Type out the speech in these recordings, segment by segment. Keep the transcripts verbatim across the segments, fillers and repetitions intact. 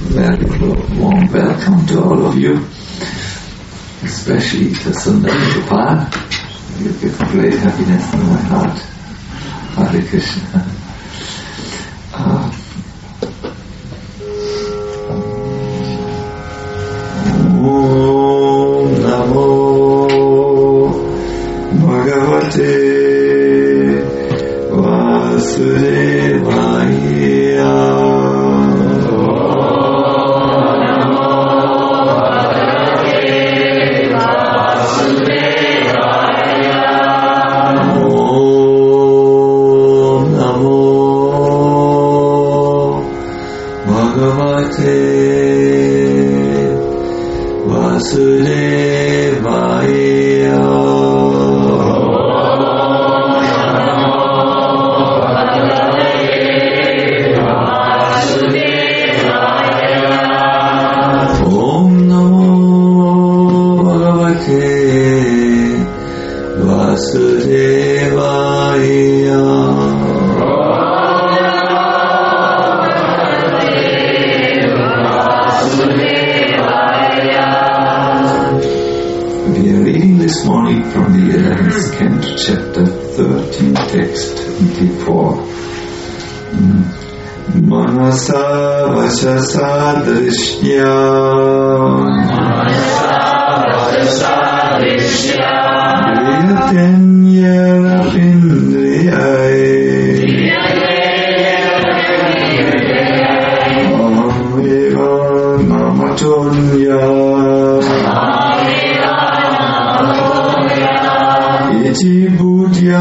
very warm welcome to all of you, especially to Sundar Gopal. You give great happiness to my heart. Hare Krishna. Uh, Om Namo Bhagavate Vasudevaya. Manasa Vachasa Drishya Manasa Vachasa Drishya Priyatenya Pindriyai Ameva Namatonya Iti Buddhya.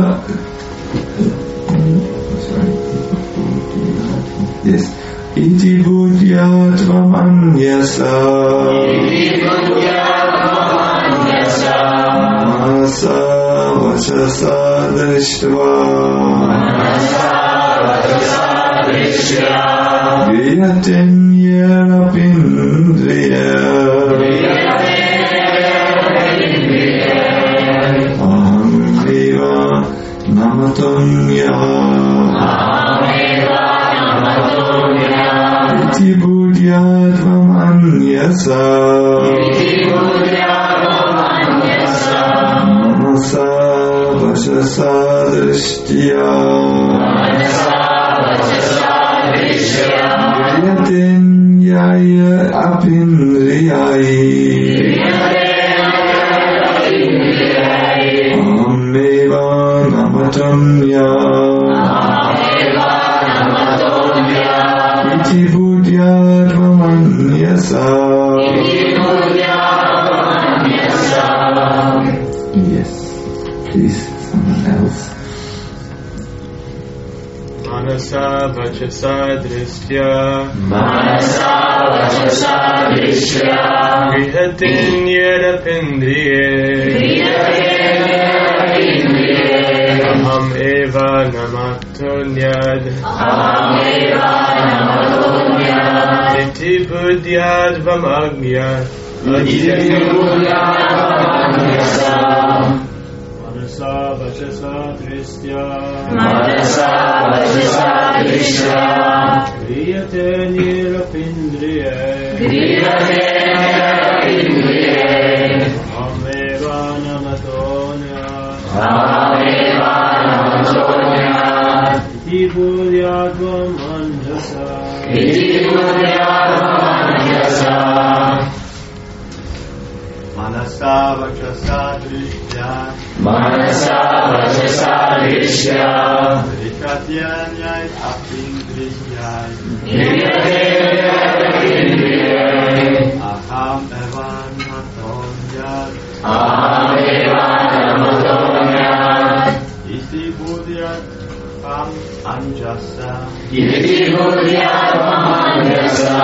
Yes. Iti buddhyat vamanyasa. Iti buddhyat vamanyasa. Manasa vachasa drishtva. Manasa vachasa drishtva. Viyatenyana pindriya. Viyatenyana pindriya. Aham viva namatomya. Iti buddhyat vamanyasa. Iti buddhyat vamanyasa. Manasa vachasa drishtya. Manasa vachasa drishtya. Viyatenyaya apindriyai. Viyatenyaya apindriyai. Ahameva namatamya. Ahameva namatamya. Iti buddhyat vamanyasa. Iti buddhyat vamanyasa. Yes, please, someone else. Manasa vachasa drishtya. Manasa vachasa drishtya. Viyatenyana pindriye. Viyatenyana pindriye. Aham eva namatonyad. Aham eva namatonyad. Iti buddhyat vamanyasa. Iti buddhyat vamanyasa. Manasa vachasa drishtya. Manasa vachasa drishtya. Viyatenyana pindriye. Viyatenyana pindriye. Aham eva namatonyad. Aham eva namatonyad. Iti buddhyat vamanyasa. Iti buddhyat vamanyasa. Manasa vachasa drishtya. Manasa vachasa drishtya. Viyatenyana apindriyai. Viyatenyana pindriyai. Aham eva namatonyad. Aham eva namatonyad. Iti buddhyat vamanyasa. Iti buddhyat vamanyasa.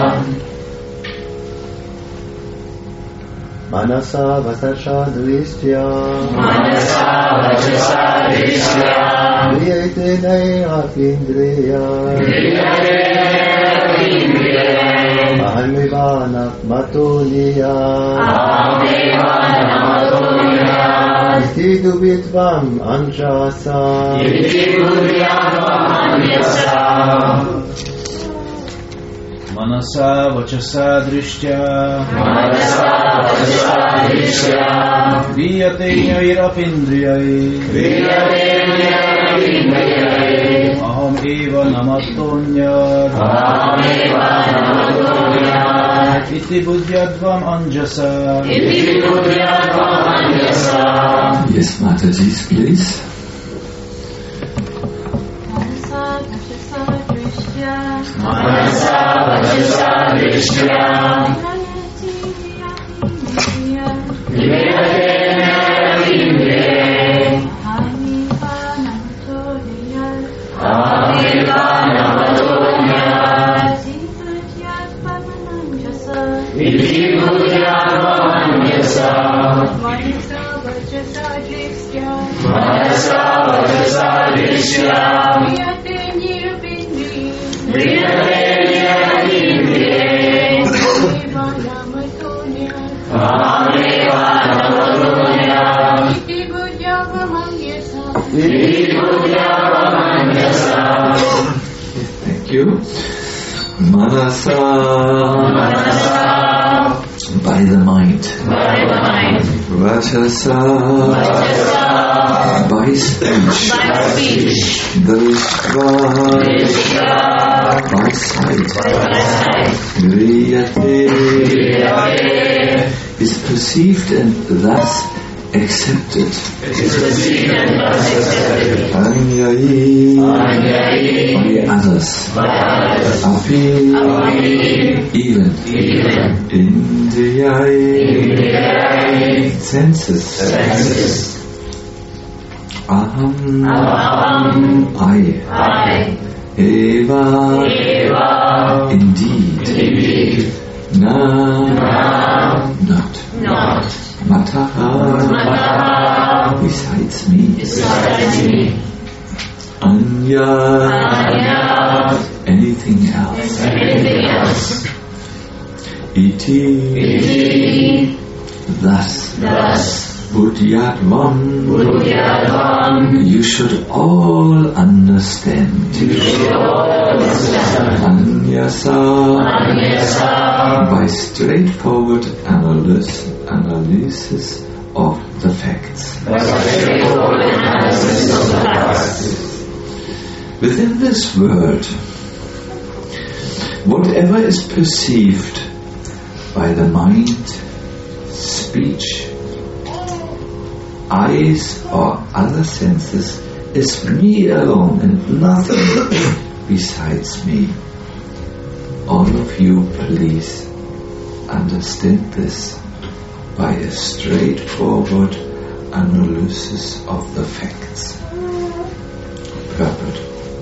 Manasa vachasa drishtya. Manasa vachasa drishtya. Viyatenyaya apindriyai. Viyatenyana pindriyai. Ahameva namatonyad. Aham eva namatonyad. Iti buddhyat vamanyasa. Iti buddhyat vamanyasa. Manasa vachasa drishtya Manasa vachasa drishtya Viyate nyairapindriyai Viyate nyairapindriyai Aham eva namatonyar Aham eva namatonyar Iti buddhyadvam anjasa Iti buddhyadvam anjasa. Yes, Mataji, please. Manasa vachasa drishtya Manasa vachasa drishtya Viyate nyairapindriyai Aham eva namatonyar Iti buddhyadvam anjasa Manasa vachasa drishtya Manasa vachasa drishtya Viyate nirapindriyai Viyate nyairapindriyai Eva namatonyar Aham eva namatonyar Iti buddhyadvam anjasa Iti buddhyadvam anjasa. Thank you. Manasa, Manasa by the mind. by the mind Vachasa, Vachasa by speech. by speech Drishtva, Drishtva by sight. by sight Viyate Viyate is perceived and thus accepted. is perceived and thus accepted Anyayi, Anyayi by others. by others Api, Api even. even Indriyayi, Indriyayi senses. senses Aham, Aham I. I Eva, Eva indeed. indeed Na, Now not. not Mataha, Mataha besides me. besides me Anya, Anya anything else. anything else Iti, Iti thus. thus Buddhyadvam, Buddhyadvam you should all understand. Anyasa, Anyasa by straightforward analysis, analysis of the facts. by straightforward analysis of the facts. Within this world, whatever is perceived by the mind, speech, eyes or other senses is me alone and nothing besides me. All of you please understand this by a straightforward analysis of the facts. Purport.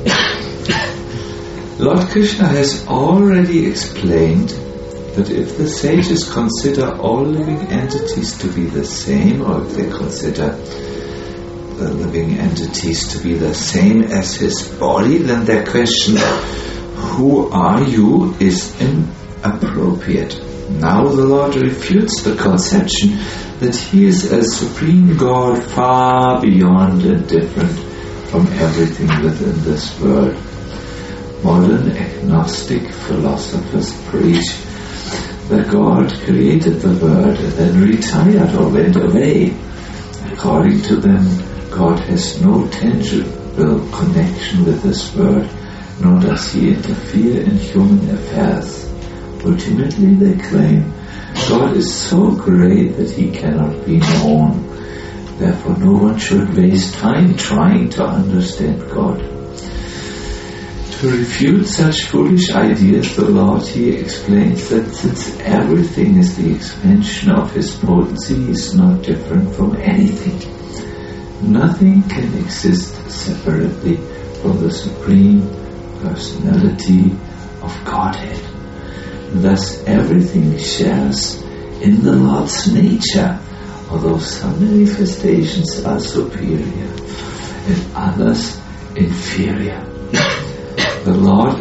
Lord Krishna has already explained that if the sages consider all living entities to be the same, or if they consider the living entities to be the same as his body, then their question, who are you, is inappropriate. Now the Lord refutes the conception that he is a supreme God far beyond and different from everything within this world. Modern agnostic philosophers preach that God created the world and then retired or went away. According to them, God has no tangible connection with this world, nor does he interfere in human affairs. Ultimately, they claim, God is so great that he cannot be known. Therefore, no one should waste time trying to understand God. To refute such foolish ideas, the Lord here explains that since everything is the expansion of his potency, he is not different from anything. Nothing can exist separately from the Supreme Personality of Godhead. Thus, everything shares in the Lord's nature, although some manifestations are superior and others inferior. The Lord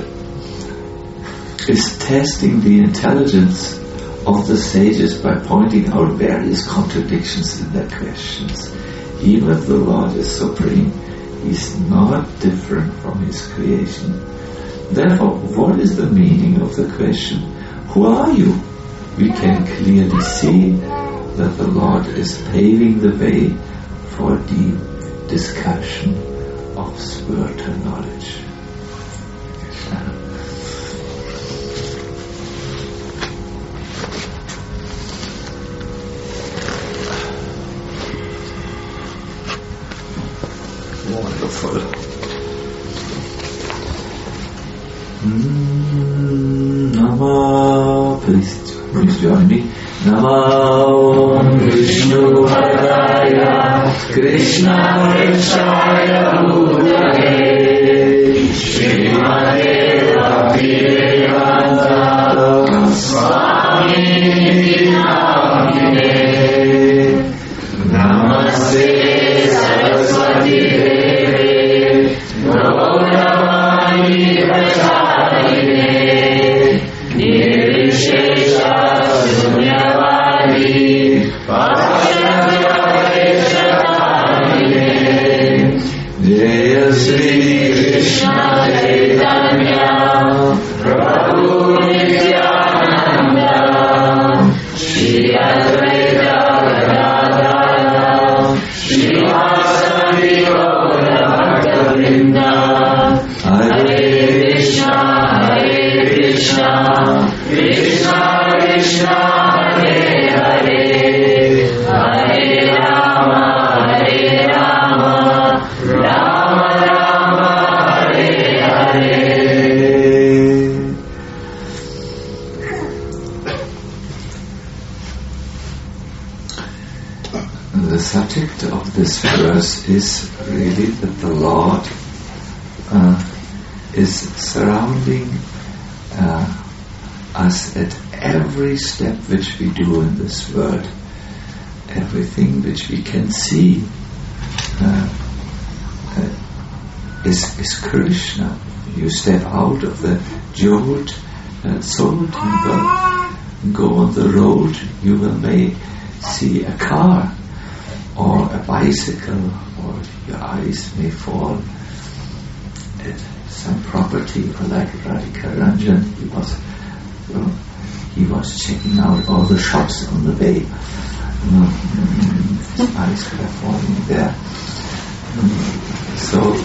is testing the intelligence of the sages by pointing out various contradictions in their questions. Even if the Lord is supreme, he is not different from his creation. therefore, what is the meaning of the question, who are you? We can clearly see that the Lord is paving the way for deep discussion of spiritual knowledge. Wonderful. Mm, Nama, please, please join me. Nama Vishnu Padaya Krishna Vrishaya Bhutale Srimate Bhaktivedanta Swami Namine Namaste Saraswati Deve Gauravani Pracharine Nirvishesha Sunyavadi Vajravyaveshatamine Jaya Sri Krishna Chaitanya Prabhu Nityananda Shri Advaita Gadadhara Srivasadi Gaura Bhaktavrinda Hare Krishna Hare Krishna Krishna Krishna Hare Hare Hare Rama Hare Rama Rama Rama Hare Hare. The subject of this verse is really that the Lord uh, is surrounding uh, us at every step which we do in this world, everything which we can see uh, uh, is, is Krishna. You step out of the jeweled uh, soul temple, go on the road, you will may see a car or a bicycle, or your eyes may fall at some property, or like Radhika Ranjan, he was well, he was checking out all the shops on the way. Mm, his eyes were falling there. Mm, so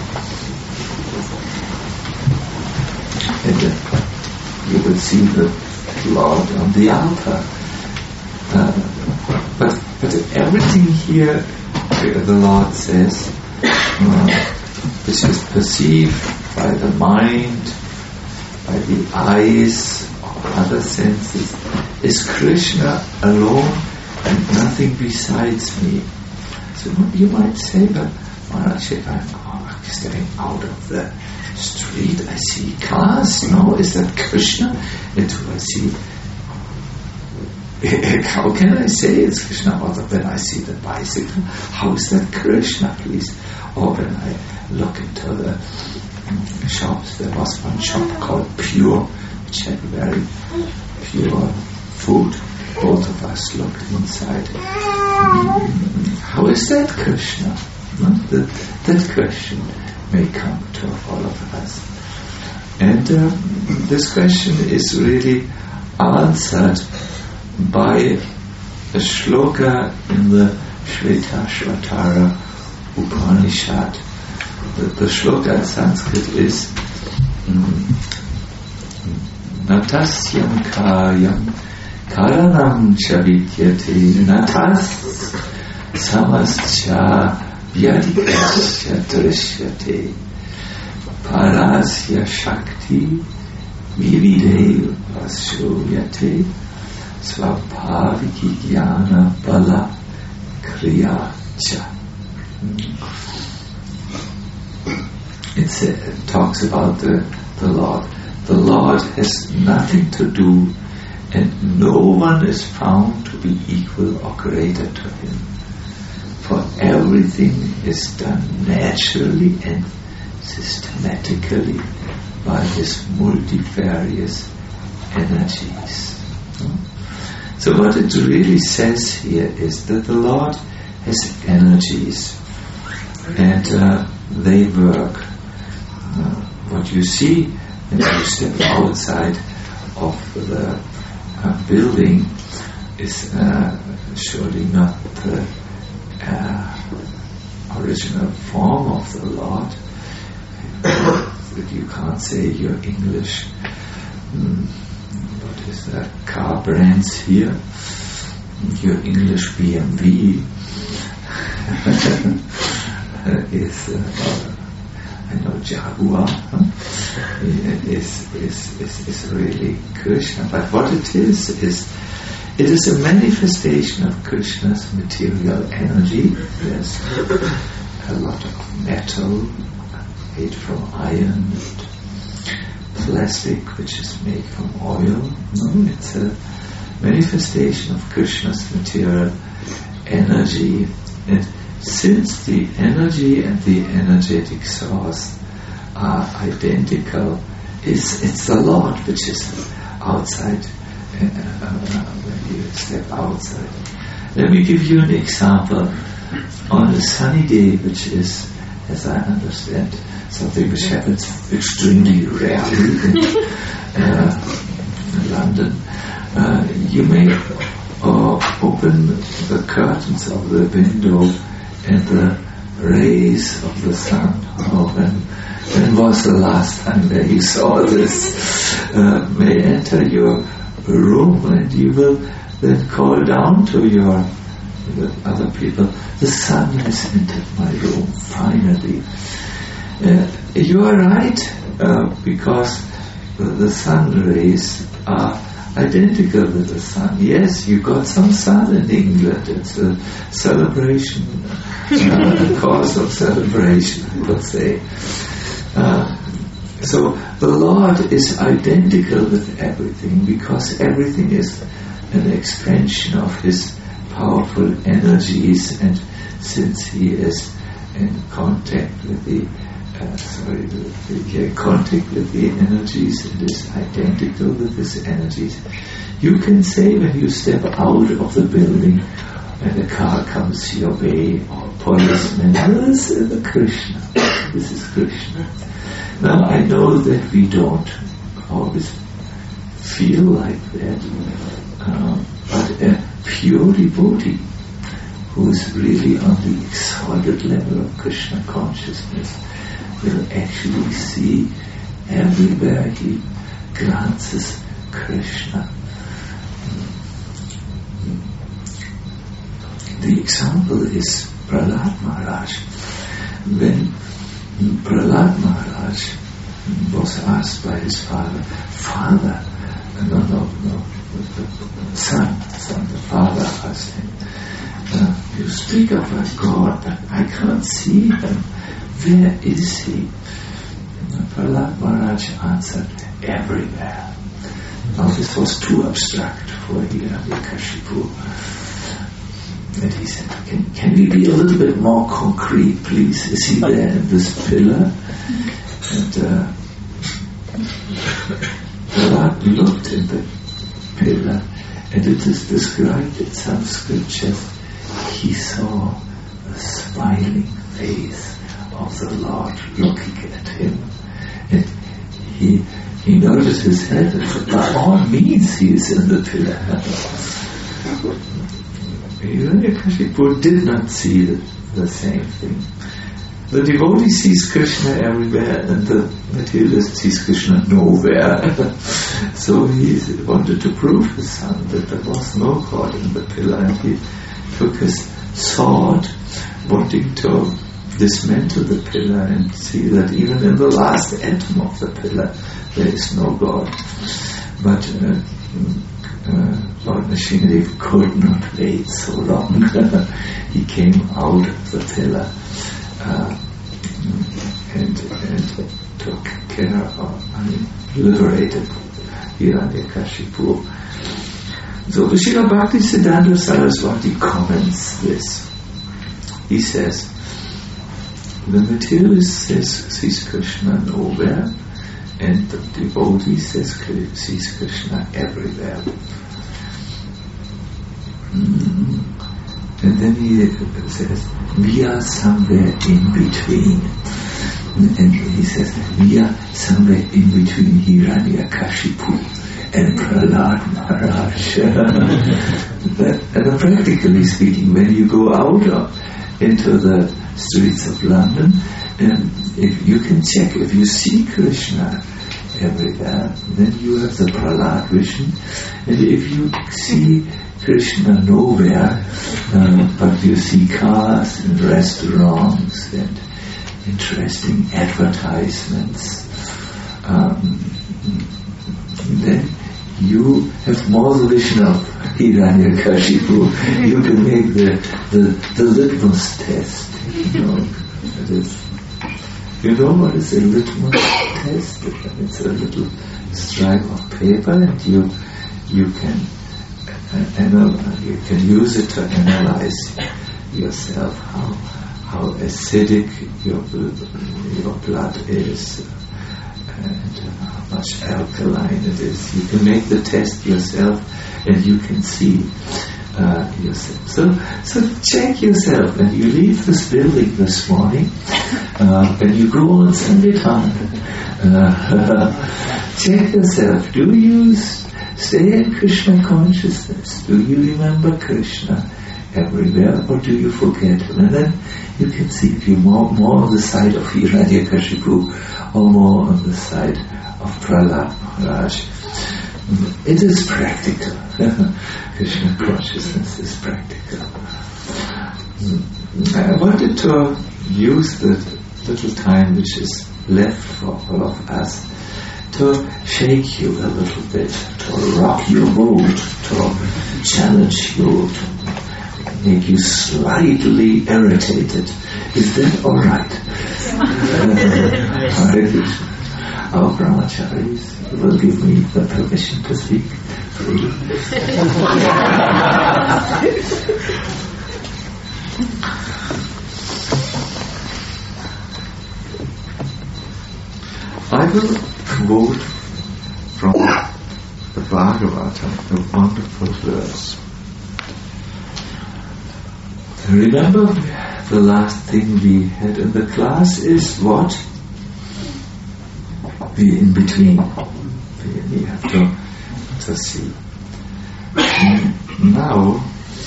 and, uh, you will see the Lord on the altar. Uh, but but everything here, the Lord says, uh, which is perceived by the mind, by the eyes, or other senses, is Krishna alone and nothing besides me. So you might say, but Maharaj, if I'm oh, stepping out of the street, I see cars. No, is that Krishna? And do I see? How can I say it's Krishna? Or when I see the bicycle, how is that Krishna, please? Or when I look into the um, shops, there was one shop called Pure, which had very pure food. Both of us looked inside. How is that Krishna? No? That, that question may come to all of us. And uh, this question is really answered by a shloka in the Shvetashvatara Upanishad. The, the shloka in Sanskrit is Natasyam Kayam Karanam Chavityate Natas Samascha Vyadikasya Drishyate Parasya Shakti Vivide Vasuyate Svabhaviki Jnana Bala Kriyacha. It talks about the, the Lord. The Lord has nothing to do, and no one is found to be equal or greater to Him. For everything is done naturally and systematically by His multifarious energies. So what it really says here is that the Lord has energies, and uh, they work. Uh, what you see and you step outside of the uh, building, is uh, surely not the uh, original form of the Lord. But you can't say your English. Mm, what is that? Car brands here. Your English B M W is, uh, I know Jaguar, huh? is, is, is, is really Krishna. But what it is, is it is a manifestation of Krishna's material energy. There's a lot of metal made from iron and plastic which is made from oil. No, it's a manifestation of Krishna's material energy. And since the energy and the energetic source are identical, it's, it's the Lord which is outside uh, uh, when you step outside. Let me give you an example. On a sunny day, which is, as I understand, something which happens extremely rarely in uh, London, uh, you may uh, open the curtains of the window and the rays of the sun. Oh, when, when was the last time that you saw this? Uh, may enter your room, and you will then call down to your the other people, the sun has entered my room, finally. Uh, you are right, uh, because the, the sun rays are identical with the sun. Yes, you got some sun in England. It's a celebration, uh, a cause of celebration, I would say. Uh, so the Lord is identical with everything, because everything is an expansion of His powerful energies, and since He is in contact with the uh, sorry, with the uh, contact with the energies, and is identical with His energies, you can say when you step out of the building and a car comes your way, or policeman, this is the Krishna, this is Krishna. Now I know that we don't always feel like that, uh, but a pure devotee who is really on the exalted level of Krishna consciousness will actually see everywhere he glances Krishna. The example is Prahlad Maharaj. When Prahlad Maharaj was asked by his father, Father, no, no, no, son, son, the father asked him, uh, you speak of a God, but I can't see him. Where is he? And Prahlad Maharaj answered, everywhere. Now this was too abstract for Hiranyakashipu. And he said, can, can we be a little bit more concrete, please? Is he there in this pillar? And uh, Prahlad looked in the pillar, and it is described in some scriptures, he saw a smiling face of the Lord looking at him. And he he nodded his head and said, by all means he is in the pillar. Hiranyakashipu did not see the, the same thing. The devotee sees Krishna everywhere, and the materialist sees Krishna nowhere. So he wanted to prove his son that there was no God in the pillar, and he took his sword, wanting to dismantle the pillar and see that even in the last atom of the pillar there is no God. But uh, uh, Lord Nrsimhadev could not wait so long. He came out of the pillar uh, and, and took care of, I mean, liberated Hiranyakashipu. So Srila Bhaktisiddhanta Saraswati comments this. He says, the materialist says, sees Krishna nowhere, and the devotee says, sees Krishna everywhere. Mm. And then he says, we are somewhere in between. And he says, we are somewhere in between Hiranyakashipu and Prahlad Maharaj. But, and practically speaking, when you go out of, into the streets of London, and if you can check, if you see Krishna everywhere, then you have the Prahlad vision. And if you see Krishna nowhere, uh, but you see cars and restaurants and interesting advertisements, um, then you have more the vision of Hiranyakashipu. You can make the, the, the litmus test. You know, that is, you know what is a litmus test? It's a little stripe of paper, and you you can uh, analyze, you can use it to analyze yourself how how acidic your your blood is, and how much alkaline it is. You can make the test yourself, and you can see uh, yourself. So, so check yourself. When you leave this building this morning, uh, and you go on Sankirtan, uh, check yourself. Do you stay in Krishna consciousness? Do you remember Krishna everywhere, or do you forget him? And then you can see if you're more, more on the side of Hiranyakashipu or more on the side of Prahlad Maharaj. It is practical. Krishna consciousness is practical. I wanted to use the little time which is left for all of us to shake you a little bit, to rock your boat, to challenge you, to make you slightly irritated. Is that all right? Our brahmacharis will give me the permission to speak freely. I will quote from the Bhagavatam, a wonderful verse. Remember, the last thing we had in the class is what? The in between. We have to, to see. Now,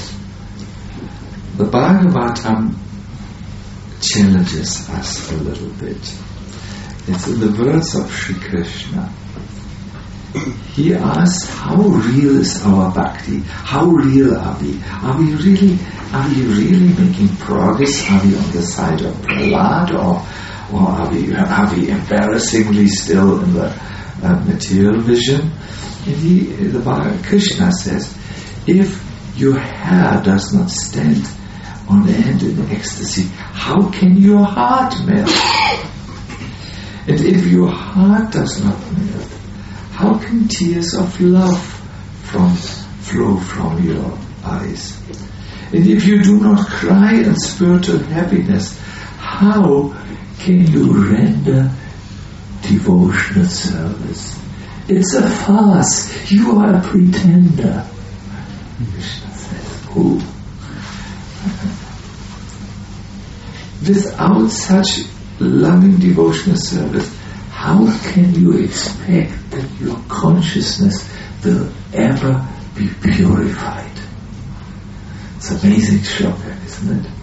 the Bhagavatam challenges us a little bit. It's in the words of Sri Krishna. He asks, how real is our bhakti? How real are we? Are we really, are we really making progress? Are we on the side of Prahlad, or, or are we, are we embarrassingly still in the uh, material vision? And he, the Bhagavad Krishna says, if your hair does not stand on end in ecstasy, how can your heart melt? And if your heart does not melt, how can tears of love from flow from your eyes? And if you do not cry in spiritual happiness, how can you render devotional service? It's a farce. You are a pretender. Krishna says, who? Without such loving devotional service, how can you expect that your consciousness will ever be purified? It's an amazing shloka, isn't it?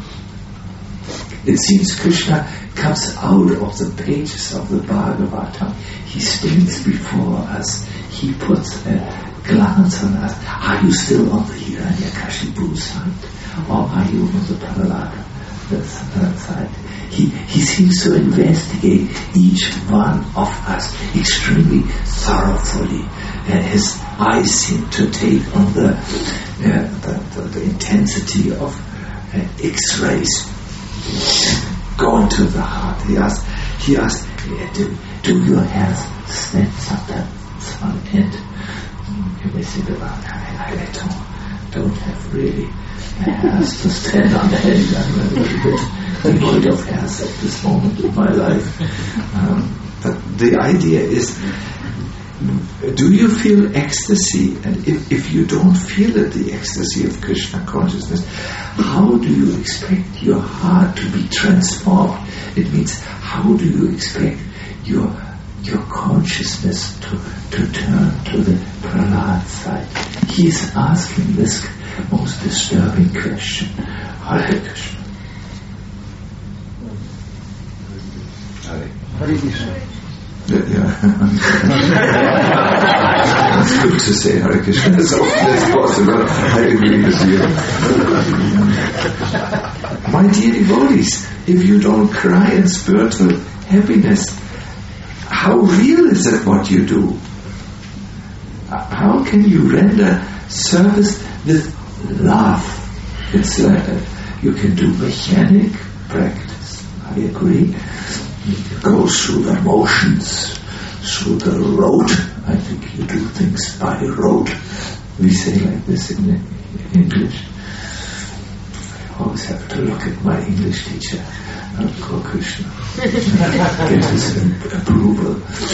It seems Krishna comes out of the pages of the Bhagavatam. He stands before us. He puts a glance on us. Are you still on the Hiranyakashipu side? Or are you on the Prahlada side? He, he seems to investigate each one of us extremely thoroughly. And his eyes seem to take on the, uh, the, the, the intensity of uh, X-rays. Go into the heart. He asks, he asks do, do your hairs stand sometimes on end? You may think about, I, I don't, don't have really hairs to stand on end. I'm a little bit devoid of hairs at this moment in my life. Um, but the idea is, do you feel ecstasy? And if, if you don't feel it, the ecstasy of Krishna consciousness, how do you expect your heart to be transformed? It means, how do you expect your your consciousness to, to turn to the Prahlad side? He's asking this most disturbing question. Hare Krishna. Hare. Hare Krishna. Yeah, yeah. It's good to say Hare Krishna as often as possible. I agree with you. My dear devotees, if you don't cry in spiritual happiness, how real is it what you do? How can you render service with love? It's like uh, you can do mechanic practice. I agree. You go through the motions, through the road. I think you do things by road. We say like this in English. I always have to look at my English teacher, Guru Krishna, get his approval.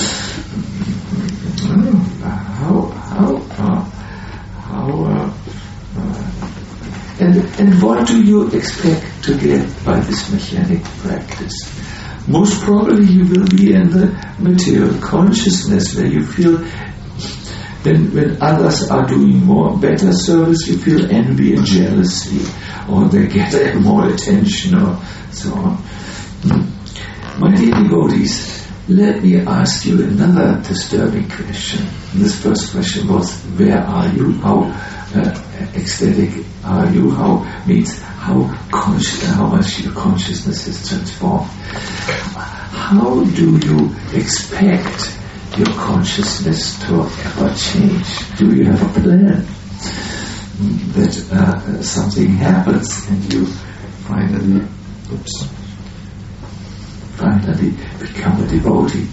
How, how, uh, how, uh, uh, and, and what do you expect to get by this mechanic practice? Most probably you will be in the material consciousness where you feel, when, when others are doing more better service, you feel envy and jealousy, or they get more attention, or so on. My dear devotees, let me ask you another disturbing question. This first question was, where are you? How uh, ecstatic are you? How means how conscious, how much your consciousness is transformed. How do you expect your consciousness to ever change? Do you have a plan that uh, something happens and you finally, oops, finally become a devotee?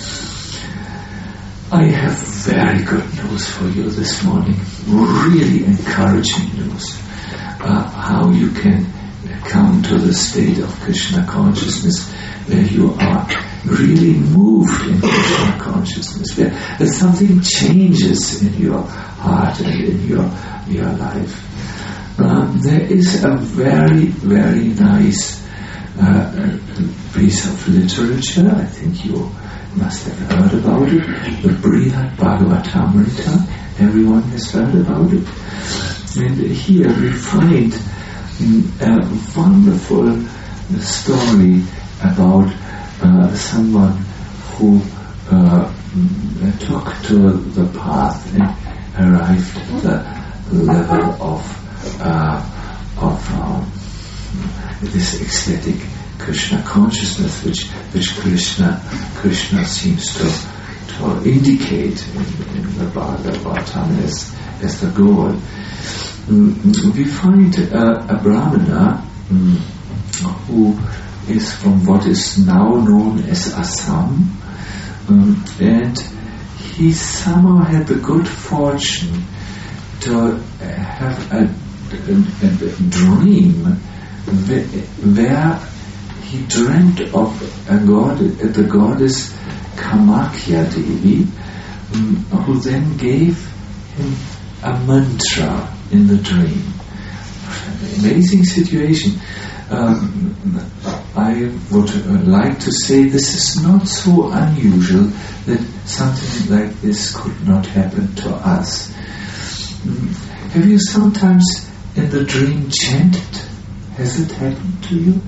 I have very good news for you this morning, really encouraging news. Uh, how you can come to the state of Krishna consciousness where you are really moved in Krishna consciousness, where, where something changes in your heart and in your, your life. Um, there is a very, very nice uh, piece of literature, I think you must have heard about it, the Brihad Bhagavatamrita. Everyone has heard about it. And here we find a wonderful story about uh, someone who uh, took to the path and arrived at the level of uh, of um, this ecstatic Krishna consciousness, which which Krishna Krishna seems to to indicate in, in the Bhagavatam as as the goal. Mm, we find uh, a Brahmana mm, who is from what is now known as Assam, um, and he somehow had the good fortune to have a, a, a dream where, where he dreamt of a god, the goddess Kamakya Devi, um, who then gave him a mantra in the dream. Amazing situation. Um, I would uh, like to say this is not so unusual that something like this could not happen to us. Um, have you sometimes in the dream chanted? Has it happened to you?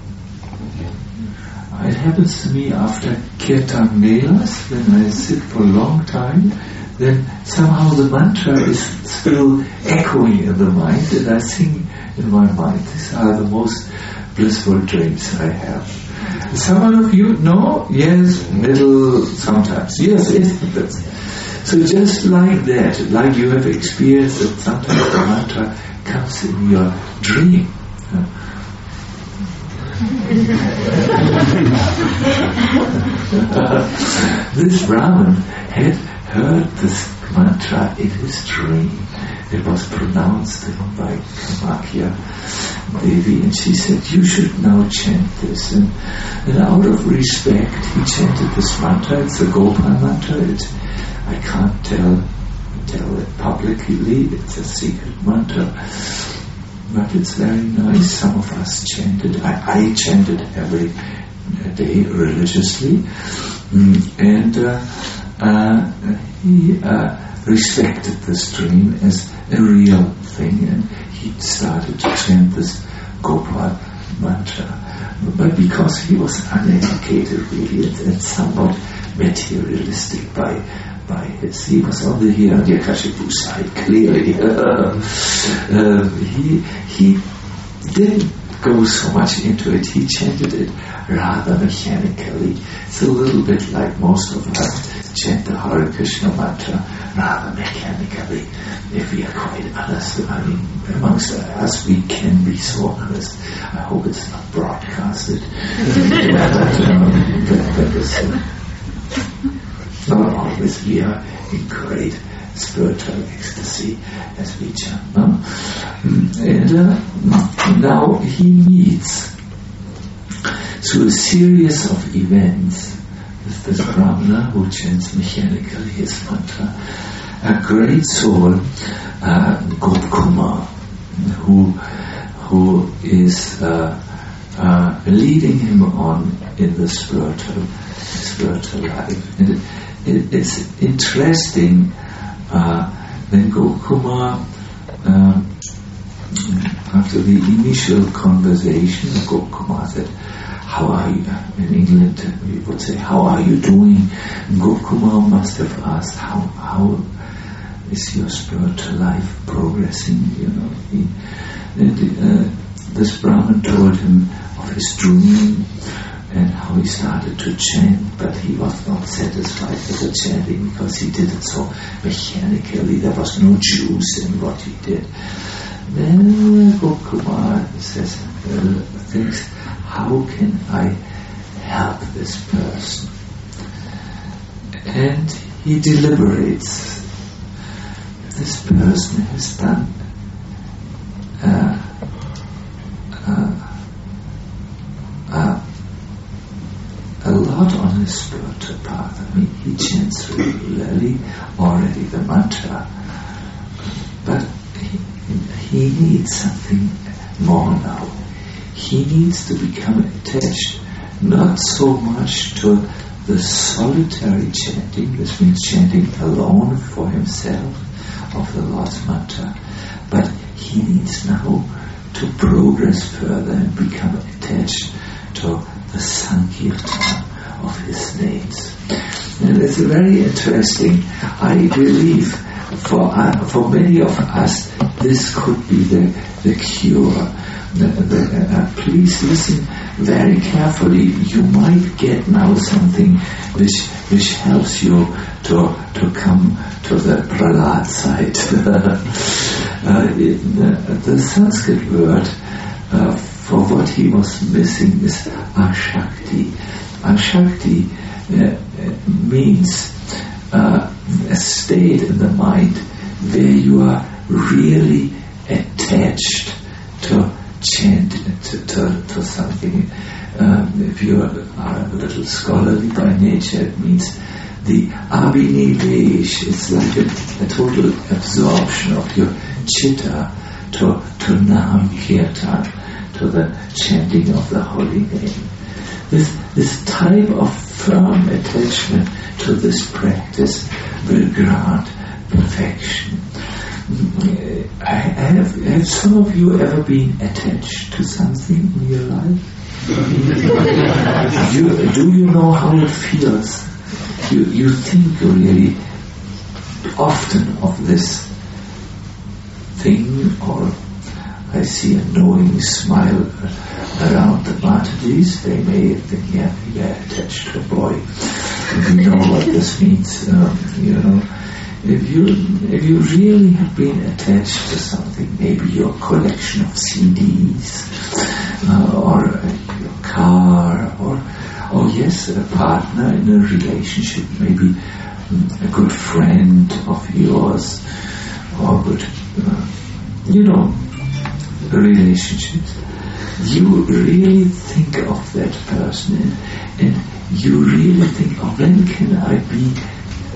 It happens to me after Kirtan Melas, when I sit for a long time, then somehow the mantra is still echoing in the mind, and I sing in my mind. These are the most blissful dreams I have. Some of you know? Yes, middle, sometimes. Yes, yes. So just like that, like you have experienced that sometimes the mantra comes in your dream. This Brahman had heard this mantra in his dream. It was pronounced by Kamakya Devi, and she said, you should now chant this. And, and out of respect, he chanted this mantra. It's the Gopal mantra. It, I can't tell tell it publicly. It's a secret mantra, but it's very nice. Some of us chanted. I, I chanted every day religiously, mm, and uh, uh, he uh, respected the stream as a real thing, and he started to chant this Gopal mantra. But because he was uneducated really and, and somewhat materialistic by by his, he was on the Hiranyakashipu side clearly. uh, he he didn't go so much into it. He chanted it rather mechanically. It's a little bit like most of us chant the Hare Krishna mantra rather mechanically. If we are quite honest, I mean, amongst us we can be so honest. I hope it's not broadcasted. but, um, but, but it's, uh, not always we are in great spiritual ecstasy as we chant. No? And uh, now he meets through a series of events with this Brahmana who chants mechanically his mantra, a great soul, uh, Gopkumar, who who is uh, uh, leading him on in the spiritual spiritual life. And it, it, it's interesting. Uh, then Gopkumar, uh, after the initial conversation, Gopkumar said, "How are you?" In England, we would say, "How are you doing?" Gopkumar must have asked, "How how is your spiritual life progressing?" You know, he, and, uh, this Brahmin told him of his dream and how he started to chant, but he was not satisfied with the chanting because he did it so mechanically. There was no juice in what he did. Then Gopkumar says, uh, thinks, how can I help this person? And he deliberates. This person has done uh, uh, uh, a lot on his spiritual path. I mean, he chants regularly already the mantra, but he, he needs something more now. He needs to become attached not so much to the solitary chanting, this means chanting alone for himself of the Lord's mantra, but he needs now to progress further and become attached to the Sankirtan of his names. And it's very interesting. I believe for uh, for many of us this could be the, the cure. The, the, uh, please listen very carefully. You might get now something which which helps you to to come to the Prahlad side. uh, it, the, the Sanskrit word uh, for what he was missing is Ashakti. Ashakti uh, means uh, a state in the mind where you are really attached to chant, to, to, to something. Um, if you are a little scholarly by nature, it means the abhinivesh. It's like a, a total absorption of your chitta to, to Nam Kirtan, to the chanting of the holy name. This, this type of firm attachment to this practice will grant perfection. I have, have some of you ever been attached to something in your life? you, do you know how it feels? You, you think really often of this thing, or I see a knowing smile around the Matatis. They may think, yeah, we are attached to a boy. And you know what this means, um, you know. If you if you really have been attached to something, maybe your collection of C Ds, uh, or uh, your car, or or yes, a partner in a relationship, maybe um, a good friend of yours, or good, uh, you know, relationships. You really think of that person, and, and you really think, oh, when can I be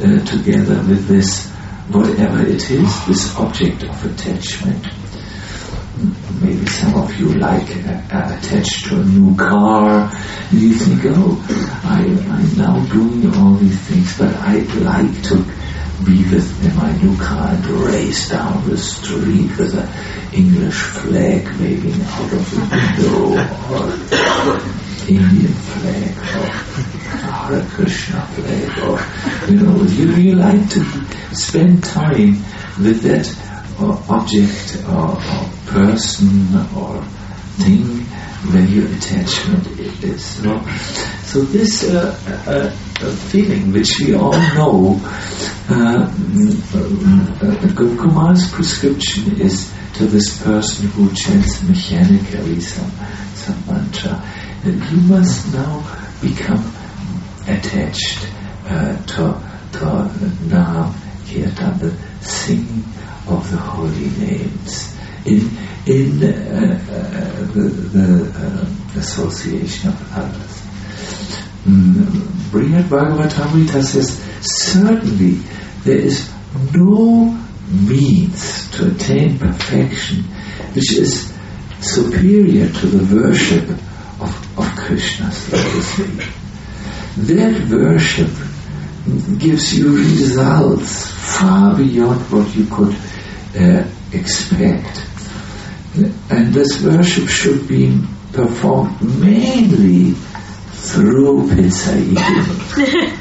uh, together with this, whatever it is, this object of attachment. Maybe some of you like uh, uh, attached to a new car, and you think, oh, I, I'm now doing all these things, but I'd like to be with in my new car and race down the street with an English flag waving out of the window, or Indian flag, or Hare Krishna flag, or, you know, you, you like to spend time with that uh, object or, or person or thing where your attachment is. So, so this uh, uh, uh, feeling, which we all know, uh, uh, Kumar's prescription is to this person who chants mechanically some, some mantra, that you must now become attached uh, to, to Nam, Kirtan, the singing of the holy names. In in uh, uh, the, the uh, association of others. Mm, Brihad Bhagavatamrita says, certainly there is no means to attain perfection which is superior to the worship of, of Krishna, so to speak. That worship gives you results far beyond what you could uh, expect. And this worship should be performed mainly through pizza eating.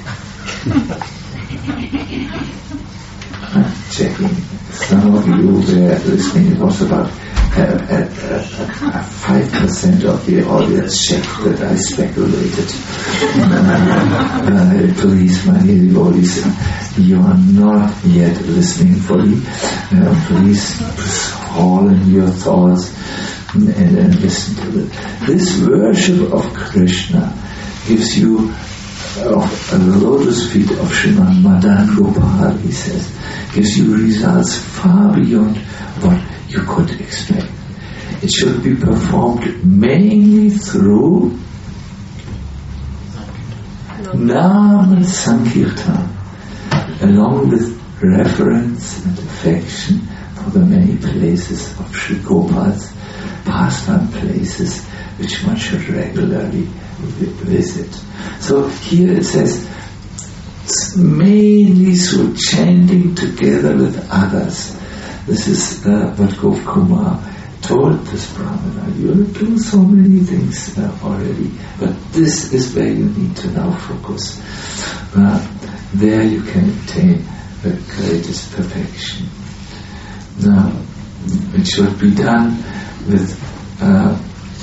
I'm checking. Some of you were listening. It was about five percent of the audience checked that I speculated. uh, please, my dear devotees, you are not yet listening fully. Uh, please all in your thoughts and, and listen to it. This worship of Krishna gives you uh, a lotus feet of Sriman Madan Gopal, he says, gives you results far beyond what you could expect. It should be performed mainly through Nam Sankirtan, along with reverence and affection for the many places of Sri Gopal's pastime places which one should regularly visit. So here it says, mainly through chanting together with others. This is uh, what Gop Kumar told this Brahmana. You do so many things uh, already, but this is where you need to now focus. Uh, there you can attain the greatest perfection. Now, it should be done with uh,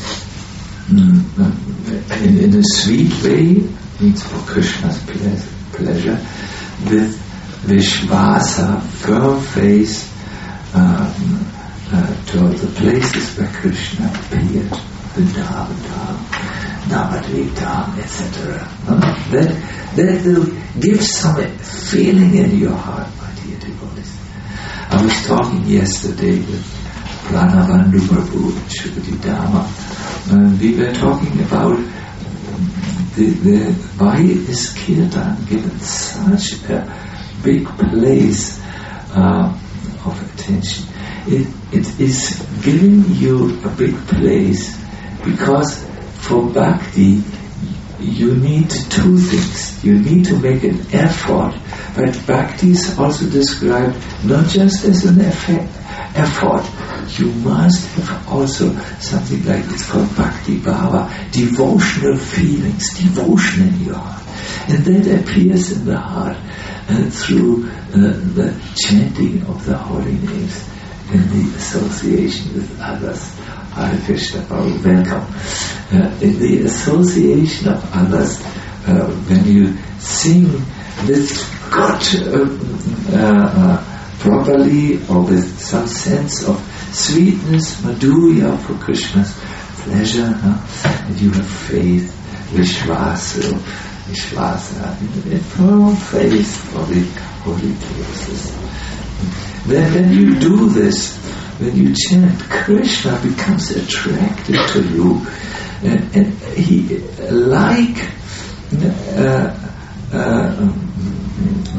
in, in a sweet way, means for Krishna's pleasure, with Vishvasa, firm faith, um, uh, toward the places where Krishna appeared, Vrindavan Dham, Navadvip Dham, et cetera. That, that will give some feeling in your heart, my dear devotees. I was talking yesterday with Pranabandhu Prabhu and Shukati Dhamma. Uh, we were talking about the, the, why is Kirtan given such a big place uh, of attention. It, it is giving you a big place because for Bhakti you need two things. You need to make an effort, but Bhakti is also described not just as an effect, effort. You must have also something like, it's called Bhakti Bhava, devotional feelings, devotion in your heart. And that appears in the heart uh, through uh, the chanting of the holy names and the association with others. Hare Krishna, welcome. Uh, in the association of others, uh, when you sing with God uh, uh, properly or with some sense of sweetness, madhurya for Krishna's pleasure, huh? And you have faith, vishvasa, vishvasa, in firm faith for the holy places. Then when you do this, when you chant, Krishna becomes attracted to you, and, and he, like uh, uh,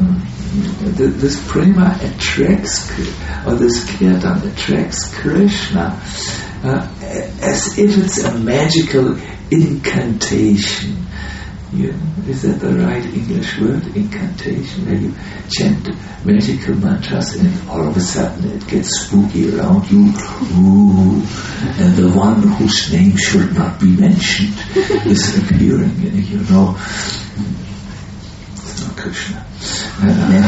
th- this prema attracts, or this kirtan attracts Krishna uh, as if it's a magical incantation. You, is that the right English word? Incantation, where you chant magical mantras and all of a sudden it gets spooky around you. Ooh, and the one whose name should not be mentioned is appearing, you know. It's not Krishna. Uh,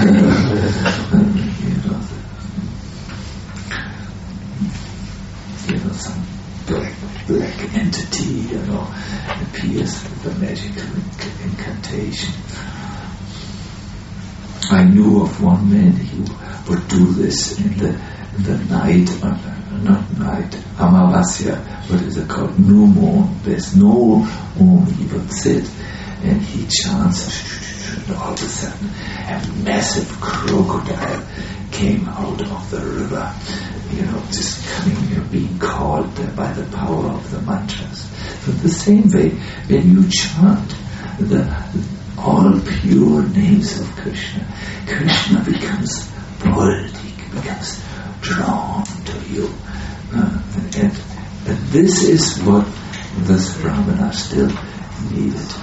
you know, you know, some black, black entity, you know, appears with a magical inc- incantation. I knew of one man who would do this in the in the night, uh, not night, Amavasya, what is it called? New moon. There's no moon. He would sit and he chants, and all of a sudden a massive crocodile came out of the river, you know, just coming, you know, being called by the power of the mantras. So the same way, when you chant the all pure names of Krishna, Krishna becomes pulled, he becomes drawn to you. Uh, and, and this is what this Brahmana still needed.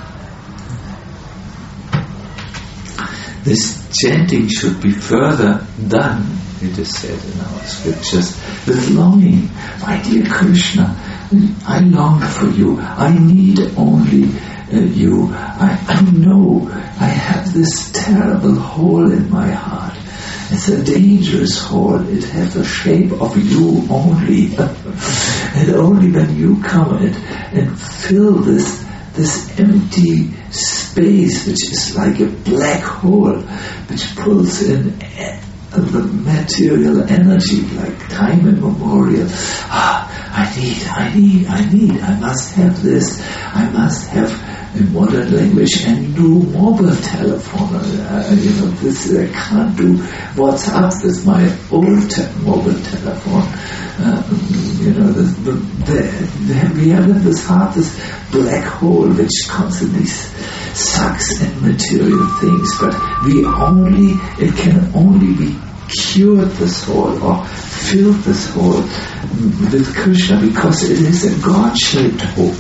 This chanting should be further done, it is said in our scriptures, with longing. My dear Krishna, I long for you. I need only uh, you. I, I know I have this terrible hole in my heart. It's a dangerous hole. It has the shape of you only. And only when you come and, and fill this this empty space, which is like a black hole, which pulls in the material energy like time immemorial. Ah, I need, I need, I need, I must have this, I must have, in modern language, a new mobile telephone. Uh, you know, this, I can't do WhatsApp with my old te- mobile telephone. Uh, you know, the, the, the, the, we have in this heart this black hole which constantly sucks in material things, but we only, it can only be cured, this hole, or filled this hole with Krishna, because it is a God-shaped hole.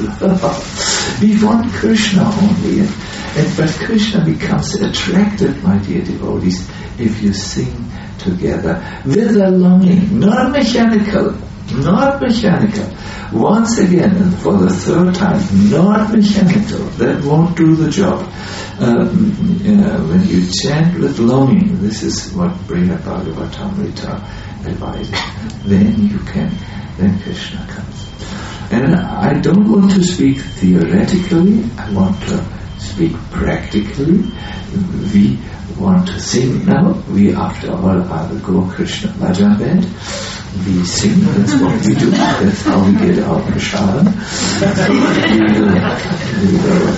We want Krishna only, and, and but Krishna becomes attracted, my dear devotees, if you sing together with a longing, not mechanical, not mechanical. Once again, and for the third time, not mechanical. That won't do the job. Um, uh, when you chant with longing, this is what Brihad Bhagavatamrita advises, then you can, then Krishna comes. And I don't want to speak theoretically, I want to speak practically. We want to sing now. We, after all, are the Go Krishna Bhajan band. We sing, that's what we do, that's how we get our prashadam. So we will, we will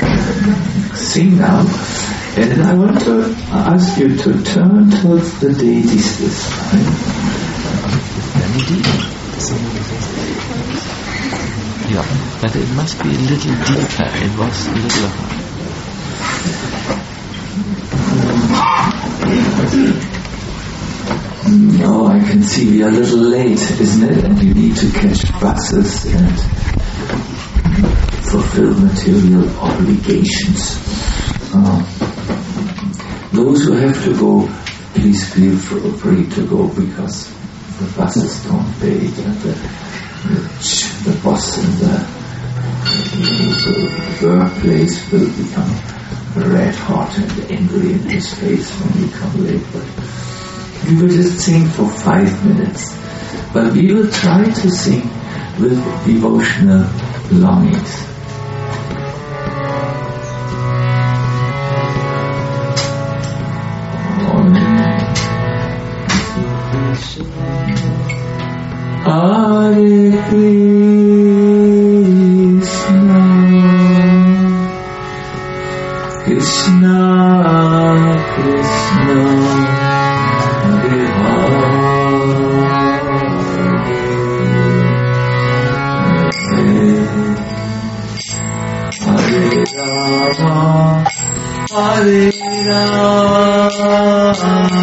sing now. And I want to ask you to turn towards the deities this time. Yeah, but it must be a little deeper. It was a little No, I can see we are a little late, isn't it? And you need to catch buses and fulfill material obligations. Uh, those who have to go, please feel free to go, because the buses don't pay, and the, the, the boss in the, the, the workplace will become red hot and angry in his face when you come late. But we will just sing for five minutes, but we will try to sing with devotional longings. Hare Krishna, Krishna Krishna, Hare Hare Hare Rama, Hare Rama,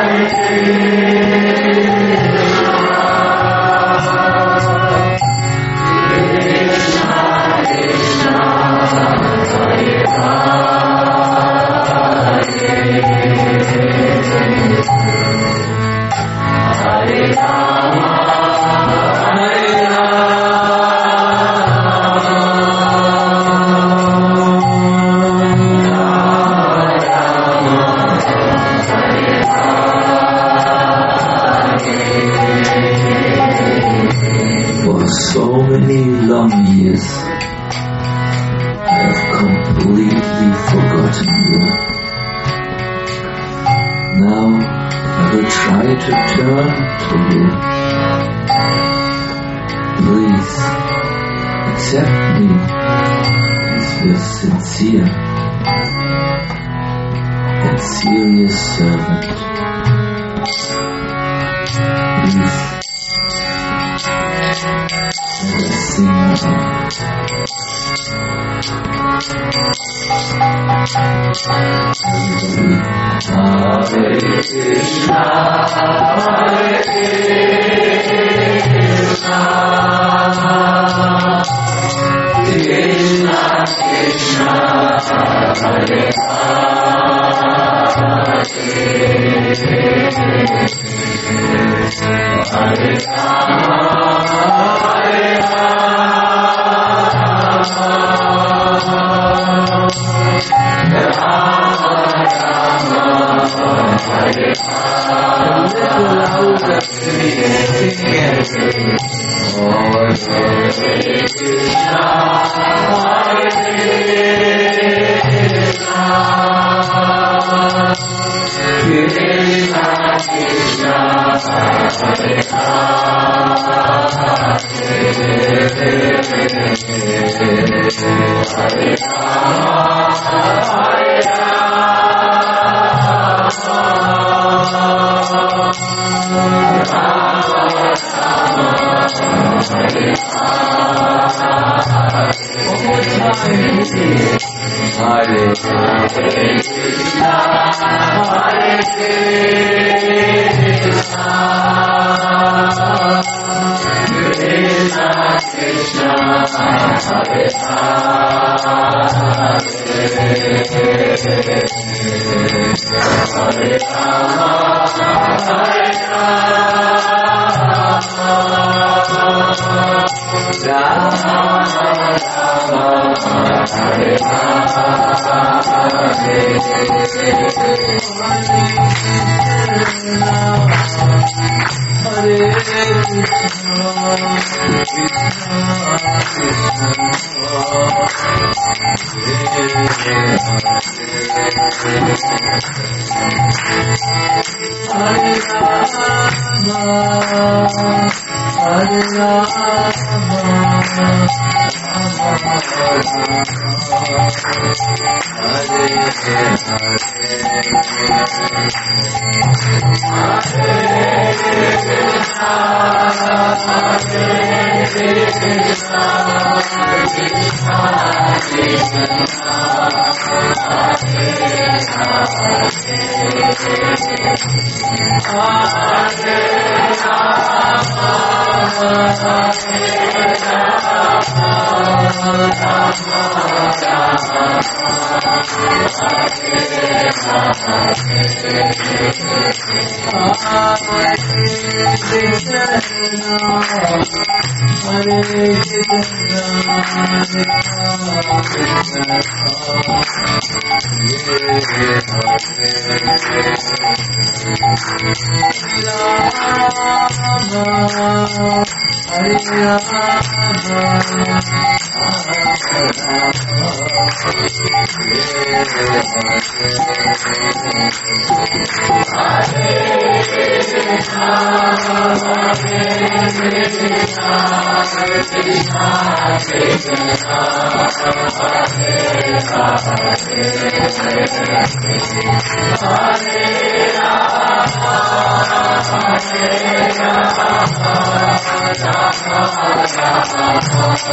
Hare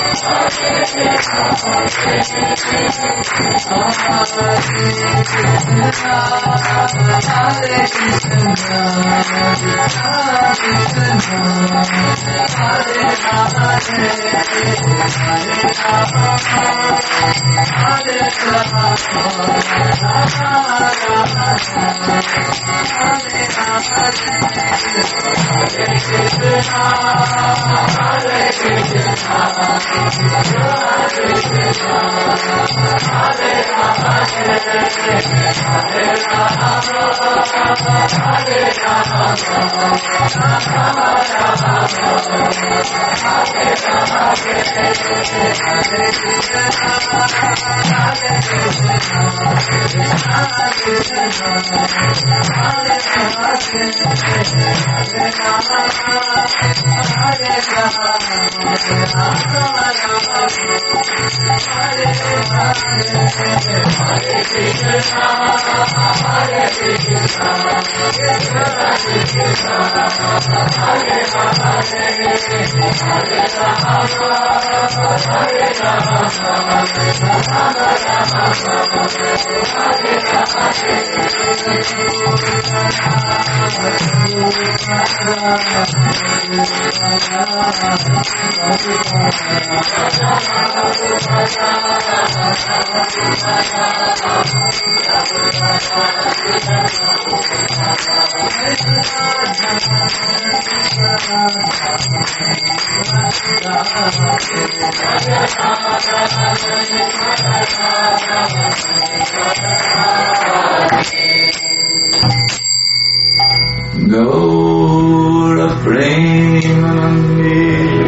Gaura Premanandi.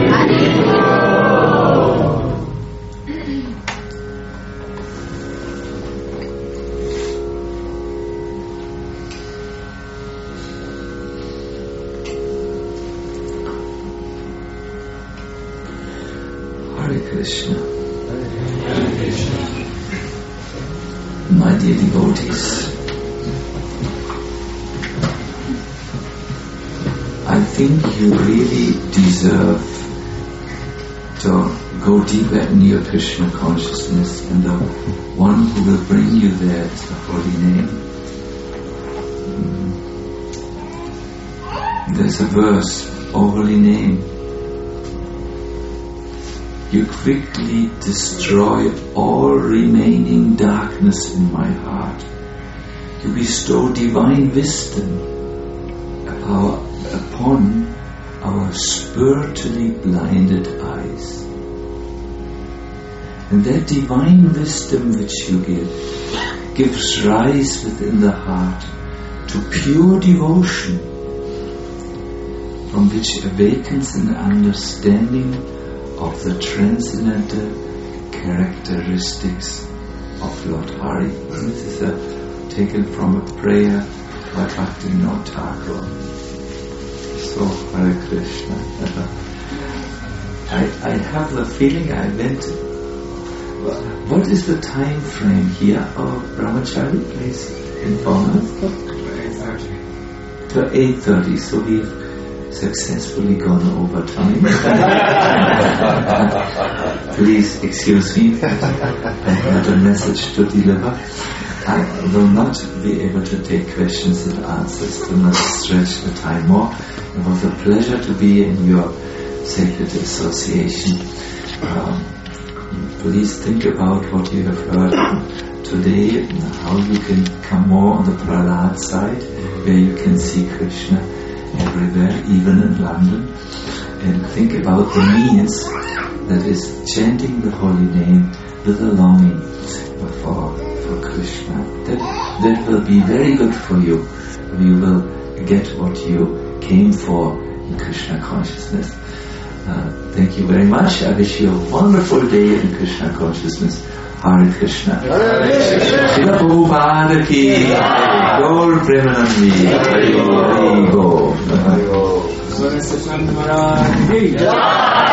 Hare Krishna. Hare Krishna. My dear devotees, I think you really deserve to go deeper in your Krishna consciousness, and the one who will bring you there is the Holy Name. There's a verse, O Holy Name, you quickly destroy all remaining darkness in my heart. You bestow divine wisdom upon upon our spiritually blinded eyes. And that divine wisdom which you give gives rise within the heart to pure devotion, from which awakens an understanding of the transcendental characteristics of Lord Hari. This is a, taken from a prayer by Bhaktivinoda Thakur. So, Hare Krishna. I, I have the feeling I went. What is the time frame here of Brahmachari? Please inform us. eight thirty. To eight thirty, so we've successfully gone over time. Please excuse me. I had a message to deliver. I will not be able to take questions and answers, to not stretch the time more. It was a pleasure to be in your sacred association. Um, please think about what you have heard today, and how you can come more on the Prahlad side, where you can see Krishna everywhere, even in London. And think about the means, that is chanting the holy name with a longing for, for Krishna. That, that will be very good for you. You will get what you came for in Krishna consciousness. Uh, thank you very much. I wish you a wonderful day in Krishna consciousness. Hare Krishna. Hare Krishna. Srila Prabhupada ki. Gaur Premanandi. Hare Go. Hare Go.